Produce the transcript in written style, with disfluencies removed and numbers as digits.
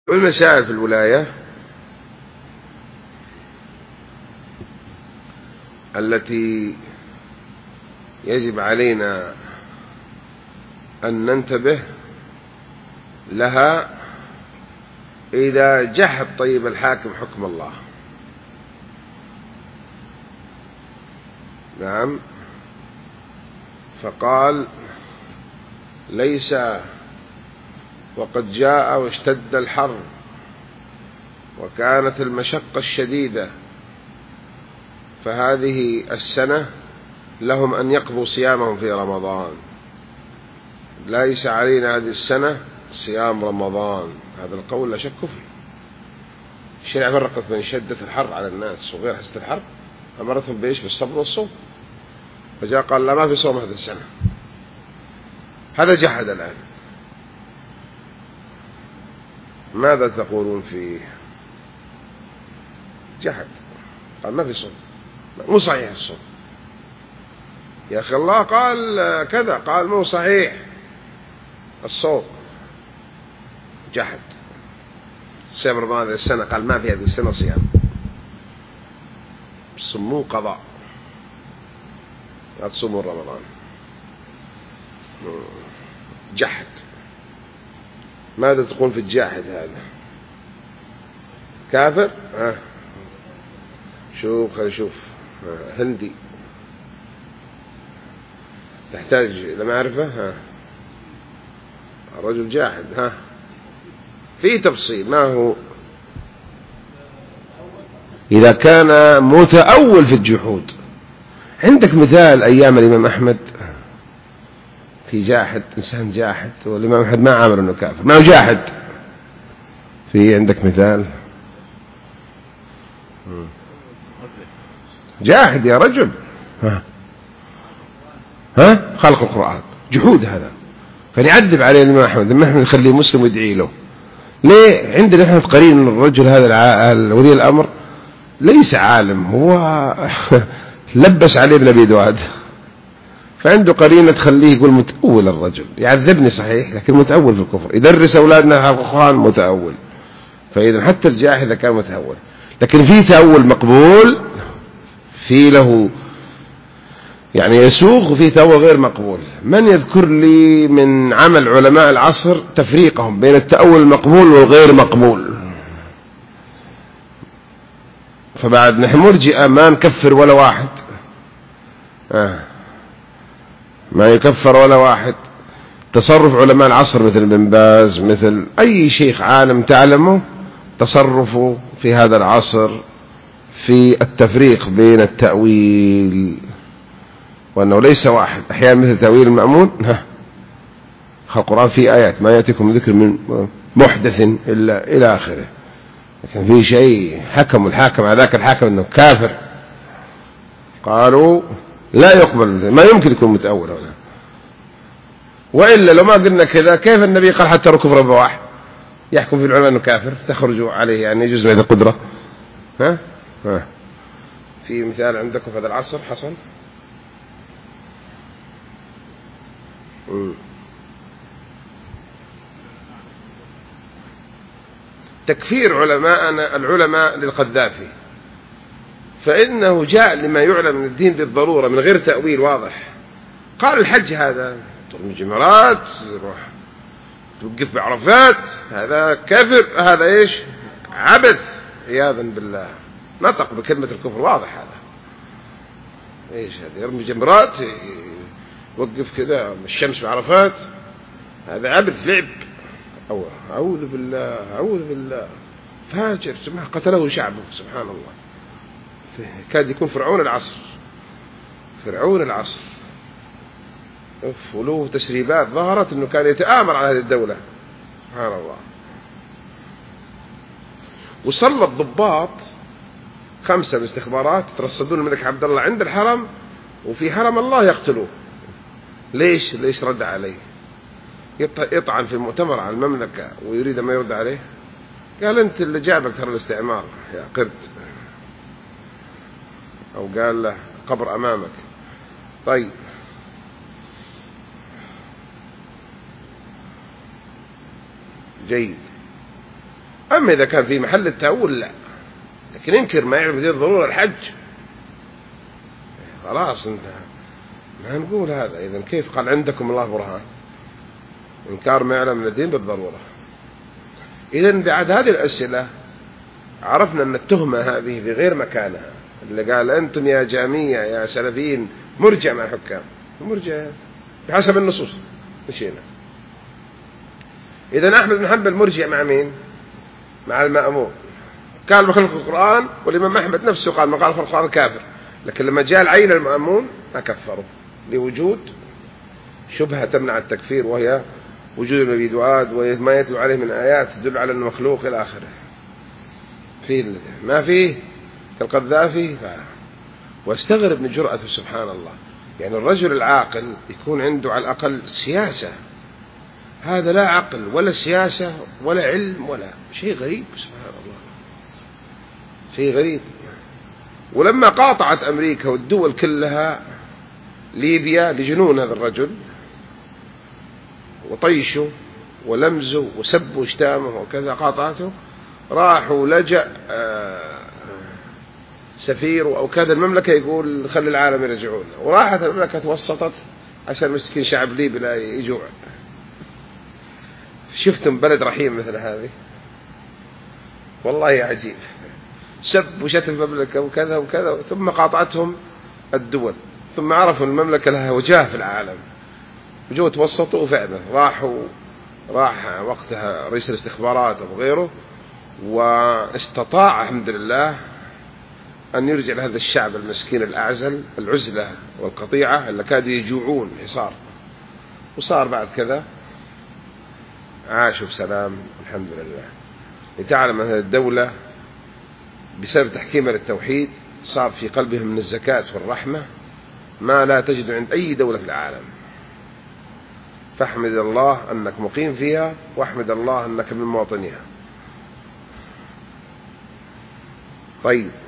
والمسائل في الولاية التي يجب علينا أن ننتبه لها إذا جحد طيب الحاكم حكم الله. نعم، فقال ليس وقد جاء واشتد الحر وكانت المشقة الشديدة فهذه السنة لهم أن يقضوا صيامهم في رمضان، ليس علينا هذه السنة صيام رمضان. هذا القول لا شك فيه. الشريعة فرقت بين شدة الحر على الناس وغير شدة الحر، أمرتهم بإيش؟ بالصبر والصوم. فجاء قال لا، ما في صوم هذه السنة. هذا جحد الآن. ماذا تقولون فيه؟ جحد، قال ما في صوم، مو صحيح الصوم. يا أخي الله قال كذا، قال مو صحيح الصوم. جحد. صيام رمضان هذه السنة، قال ما في هذه السنة صيام، سموه قضاء، لا تصوموا رمضان. جحد. ماذا تقول في الجاحد هذا؟ كافر؟ شوف هندي تحتاج إلى معرفة. الرجل جاحد. في تفصيل. ما هو؟ إذا كان متأول في الجحود. عندك مثال أيام الإمام أحمد في جاحد، إنسان جاحد، والإمام أحمد ما عامل أنه كافر، ما هو جاحد. في عندك مثال؟ جاحد يا رجل. خلق القرآن، جحود. هذا كان يعذب عليه الإمام أحمد. الإمام أحمد يخليه مسلم ويدعي له. ليه؟ عندنا نحن قرين أن الرجل هذا ولي الأمر ليس عالم، هو لبس عليه ابن أبي دواد، فعنده قرينة تخليه يقول متأول. الرجل يعذبني صحيح لكن متأول في الكفر، يدرس أولادنا القرآن متأول. فإذا حتى الجاحد إذا كان متأول، لكن في تأول مقبول، في له يعني يسوغ، وفي تأول غير مقبول. من يذكر لي من عمل علماء العصر تفريقهم بين التأول المقبول والغير مقبول؟ فبعد نحن مرجئة ما نكفر ولا واحد، ما يكفر ولا واحد. تصرف علماء العصر مثل ابن باز، مثل أي شيخ عالم تعلمه، تصرفه في هذا العصر في التفريق بين التأويل، وأنه ليس واحد. أحيانا مثل تأويل المأمون، القرآن فيه آيات ما يأتيكم ذكر من محدث إلا إلى آخره. لكن في شيء حكم الحاكم على ذاك الحاكم أنه كافر، قالوا لا يقبل، ما يمكن يكون متأول هنا. وإلا لو ما قلنا كذا، كيف النبي قال حتى لو كفر بواحد يحكم في العلماء أنه كافر، تخرجوا عليه يعني يجوز من القدرة؟ في مثال عندكم في هذا العصر حصل؟ تكفير علماءنا العلماء للقذافي، فإنه جاء لما يعلم من الدين بالضرورة من غير تأويل واضح. قال الحج هذا ترمي جمرات، روح توقف بعرفات، هذا كفر، هذا إيش؟ عبث عياذا بالله. نطق بكلمة الكفر واضح. هذا إيش؟ هذا يرمي جمرات، يوقف كذا الشمس بعرفات، هذا عبث، لعب. أعوذ بالله، أعوذ بالله. فاجر سبحانه، قتله شعبه سبحان الله. كاد يكون فرعون العصر، فرعون العصر. وله تسريبات ظهرت أنه كان يتآمر على هذه الدولة سبحان الله. وصل الضباط 5 بالاستخبارات يترصدون الملك عبد الله عند الحرم، وفي حرم الله يقتلوه. ليش رد عليه؟ يطعن في المؤتمر على المملكة ويريد ما يرد عليه. قال أنت اللي جابك ترى الاستعمار يا قرد، أو قال له قبر أمامك. طيب جيد. أما إذا كان في محل التأول لا، لكن انكر ما يعرف بدين ضرورة الحج خلاص انتهى. ما نقول هذا. إذن كيف قال عندكم الله برهان؟ إنكار ما يعلم من الدين بالضرورة. إذن بعد هذه الأسئلة عرفنا أن التهمة هذه في غير مكانها. اللي قال أنتم يا جامية يا سلفيين مرجع مع الحكام، مرجع بحسب النصوص مشينا. إذن أحمد بن حنبل مرجع مع مين؟ مع المأمون. قال بخلق القرآن، والإمام أحمد نفسه قال ما قال خلق القرآن كافر، لكن لما جاء العين المأمون أكفره لوجود شبهة تمنع التكفير، وهي وجود المبيد وعاد وما يتلو عليه من آيات تدل على أنه مخلوق إلى آخره. فيه ما فيه كالقذافي. واستغرب من جرأته سبحان الله. يعني الرجل العاقل يكون عنده على الأقل سياسة، هذا لا عقل ولا سياسة ولا علم ولا شيء غريب سبحان الله، شيء غريب. ولما قاطعت أمريكا والدول كلها ليبيا لجنون هذا الرجل وطيشه ولمزه وسبه واشتامه وكذا، قاطعته، راحوا لجأ سفير أو كذا المملكة يقول خلي العالم يرجعون، وراحت المملكة توسطت عشان مسكين شعب ليبي لا يجوع. شفتم بلد رحيم مثل هذه؟ والله عجيب. سب وشتم المملكة وكذا وكذا، ثم قاطعتهم الدول، ثم عرفوا المملكة لها وجاه في العالم وجو توسطوا. وفعلا راح وقتها رئيس الاستخبارات أو غيره، واستطاع الحمد لله أن يرجع لهذا الشعب المسكين الأعزل العزلة والقطيعة اللي كادوا يجوعون حصار. وصار بعد كذا عاشوا بسلام الحمد لله. لتعلم أن الدولة بسبب تحكيمها للتوحيد صار في قلبهم من الزكاة والرحمة ما لا تجد عند أي دولة في العالم. فاحمد الله أنك مقيم فيها، واحمد الله أنك من مواطنيها. طيب